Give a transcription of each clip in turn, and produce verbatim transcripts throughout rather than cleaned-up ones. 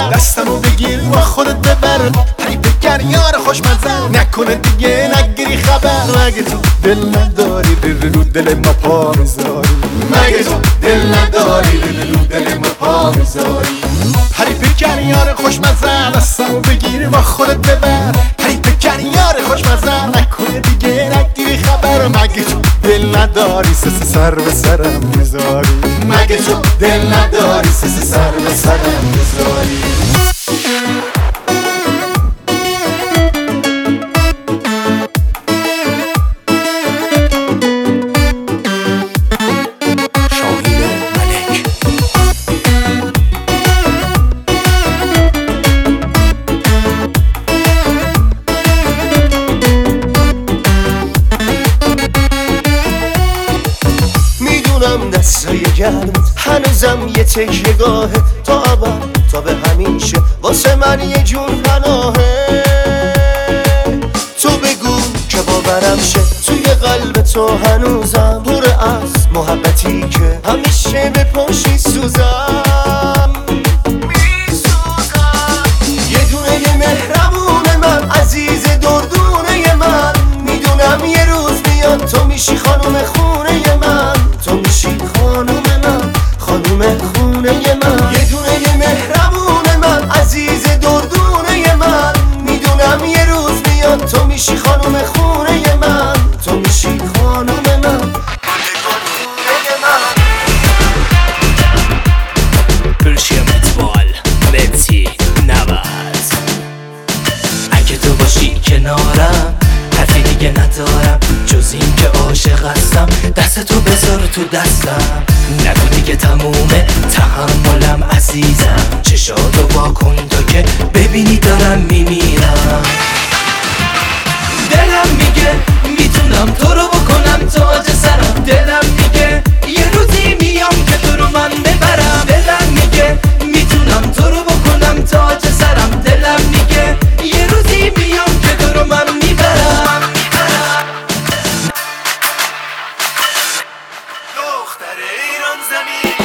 دستمو بگیر با خودت ببر، هی بگر یار خوشمزه، نکنه دیگه نگیری خبر. مگه تو دل نداری رو دل ما پا میذاری؟ مگه تو دل نداری رو دل ما پا میذاری؟ هی بگر یار خوشمزه، دستمو بگیر با خودت ببر، هی بگر یار خوشمزه، نکنه دیگه نگیری خبر. مگه تو دل نداری سس سر به سرم میذاری؟ مگه تو دل نداری سس سر به سرم میذاری؟ دستای گرمت هنوزم یه تکیه گاهه، تا ابد تا به همیشه واسه من یه جور پناهه. تو بگو که باورم شه توی قلب تو هنوزم پر از محبتی که همیشه به پاشی سوزم میسوزم. یه دونه یه مهربون من عزیز دردونه من، میدونم یه روز میاد تو میشی خانوم خونه من، تو میشی خانوم من، خانوم خونه من. یه دونه یه مهربون من عزیز دردونه من، میدونم یه روز میاد تو میشی خانوم خونه من، تو میشی خانوم من، خونه من. پرشیم اتبال بتی نباز، اگه تو باشی کنارم حرفی دیگه ندارم جز این که عاشق هستم. دست تو بذار تو دستم، نگو دیگه تمومه تحملم عزیزم. چشاتو وا کن تا که ببینی دارم میمیرم. دلم میگه میتونم تو رو بکنم تاج سرم، دلم میگه یه روزی میام که تو رو من ببرم. دلم میگه میتونم تو رو بکنم تاج سرم، دلم میگه یه روزی میام که تو رو من میبرم. دختر ایران زمین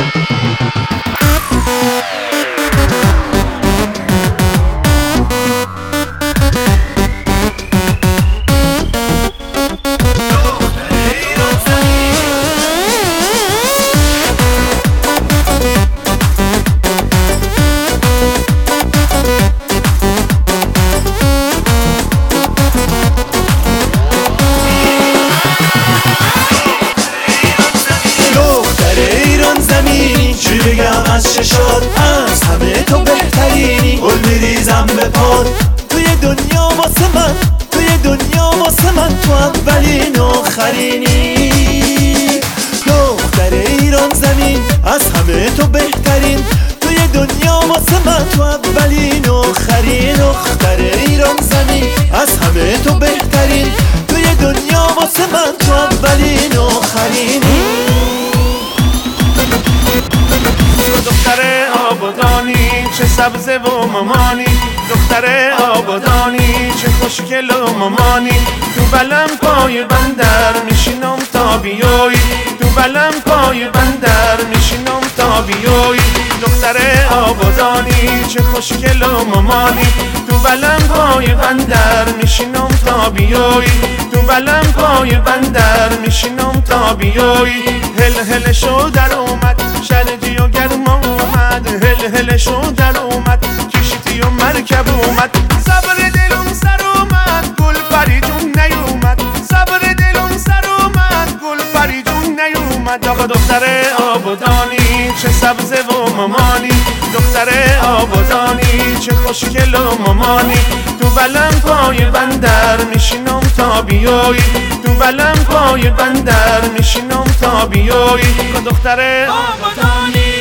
چی بگم از چشات، از همه تو بهترینی، گل میریزم به پاد. توی دنیا واسه من، توی دنیا واسه من تو اولین و آخرینی. دختر ایران زمین از همه تو بهترین، توی دنیا واسه من تو اولین و آخرین. دختر ایران زمین از همه تو بهترین، توی دنیا واسه من تو اولین و آخرینی. دختر آبادانی چه سبزه و مامانی، دختر آبادانی چه خوشگل و مامانی. تو بلم پای بندر میشینم تا بیایی، تو بلم پای بندر میشینم تا بیایی. دختر آبادانی چه خوشگل و مامانی، تو بلم پای بندر میشینم تا بیایی، تو بلم پای بندر میشینم تا بیایی. هل هل شو در اومد شرجی و گرم اومد، هل هل شو در اومد کشتی و مرکب اومد. صبر دلم سر اومد گل پری جون نیومد، صبر دلم سر اومد گل پری جون نیومد. آقا دختر آبادانی چه سبزه و مامانی، دختر آبادانی چه خوشگل و مامانی. تو بلم پای بندر میشینم تا بیایی، تو بلم پای بندر میشینم تا بیایی. دختر آبادانی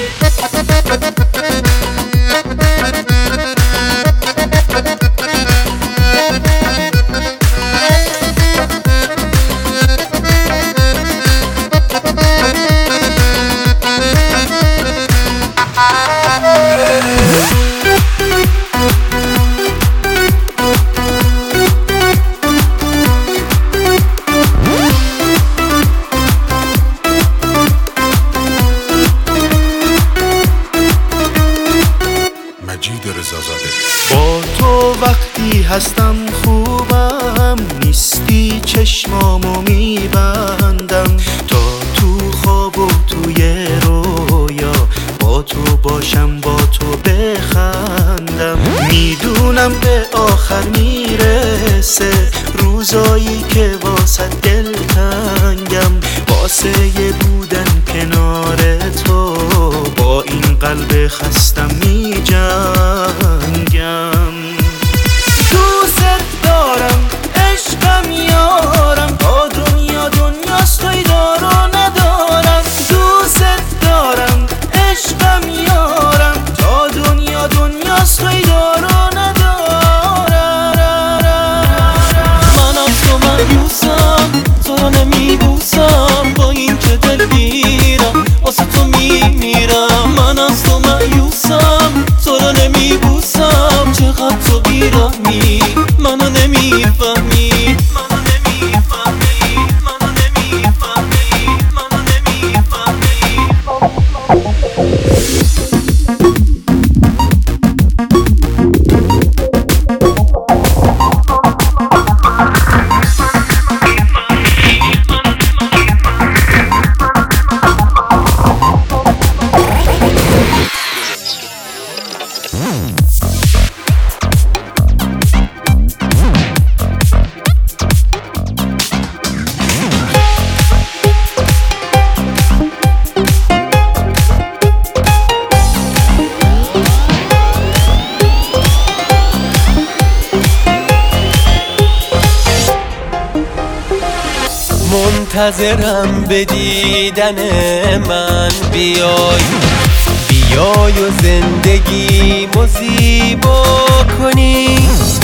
مجید رضازاده. با تو وقتی هستم خوبم، نیستی چشمامو میبندم تا تو خواب و توی رویا با تو باشم، با تو بخندم. میدونم به آخر میرسه روزایی که واسه دل تنگم، واسه بودن کنار تو با این قلب خستم می جنگم. دوست دارم عشقم یارم، تا دنیا دنیاست توی دار و ندارم. دوست دارم عشقم یارم، تا دنیا دنیاست توی دار و ندارم. من از تو مایوسم، تو رو نمیبوسم، با این که دل گیرم واسه تو میمیرم. من از تو مایوسم، تو رو نمیبوسم، چقدر تو بیرامی، منو نمیفهمی، منو نمیفهمی، منو نمیفهمی، منو نمیفهمی. منتظرم به دیدن من بیای، بیای و زندگیمو زیبا کنی.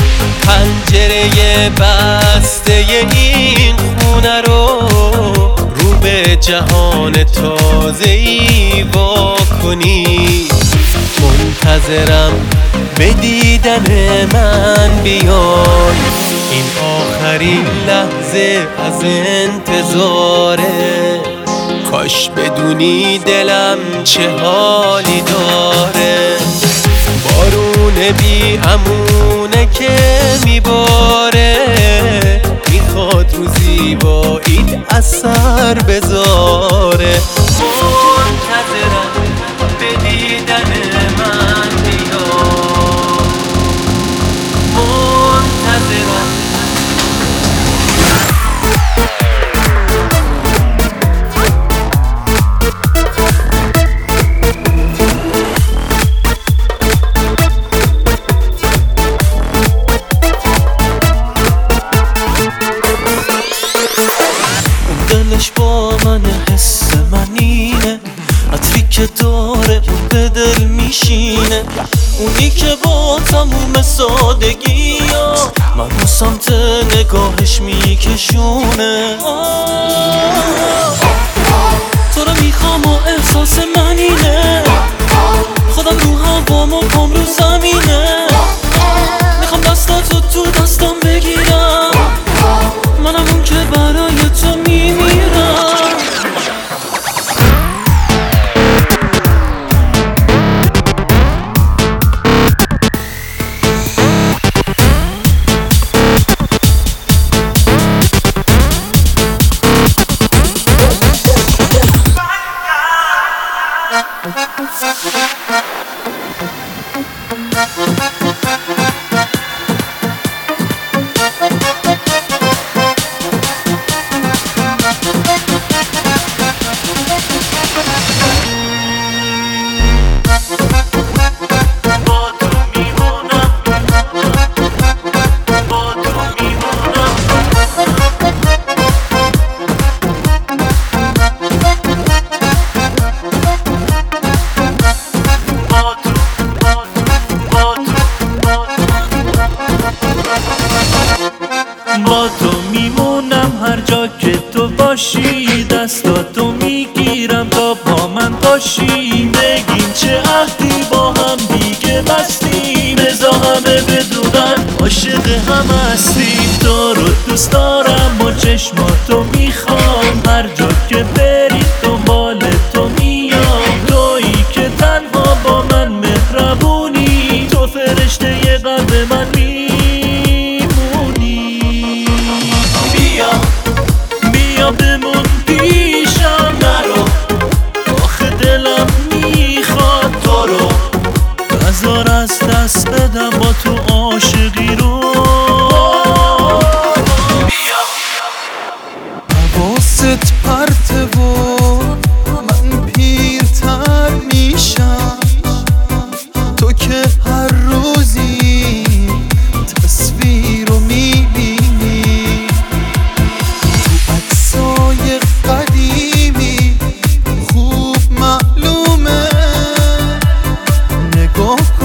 پنجره بسته این خونه رو رو به جهان تازه‌ای وا کنی. منتظرم به دیدن من بیای، این آخرین لحظه از انتظاره. کاش بدونی دلم چه حالی داره. بارون بی امونه که میباره، میخواد رو زیباییت اثر بذاره. منتظرم به دیدن من بیای، منتظرم. دلش با من حس منینه، عطری که داره به دل میشینه. اونی که با تموم سادگی ها منو سمت نگاهش میکشونه. تو رو میخوام و احساس منینه، خودم رو هوام و پام رو زمینه. میخوام دستاتو تو دستم بگیرم، منم اون که برای تو میمیرم. با تو میمونم هر جا که تو باشی، دستاتو میگیرم تا با من باشی. بگیم چه عهدی با هم دیگه بستیم، بزا همه بدونن عاشق هم هستیم. تو رو دوست دارم و چشماتو میخوام، هر جا که بری دنبال تو میام. تویی که تنها با من مهربونی، دست بدم با تو عاشقی رو. حواست پرته و من پیرتر میشم، تو که هر روزی تصویر رو میبینی تو عکسای قدیمی، خوب معلومه نگاه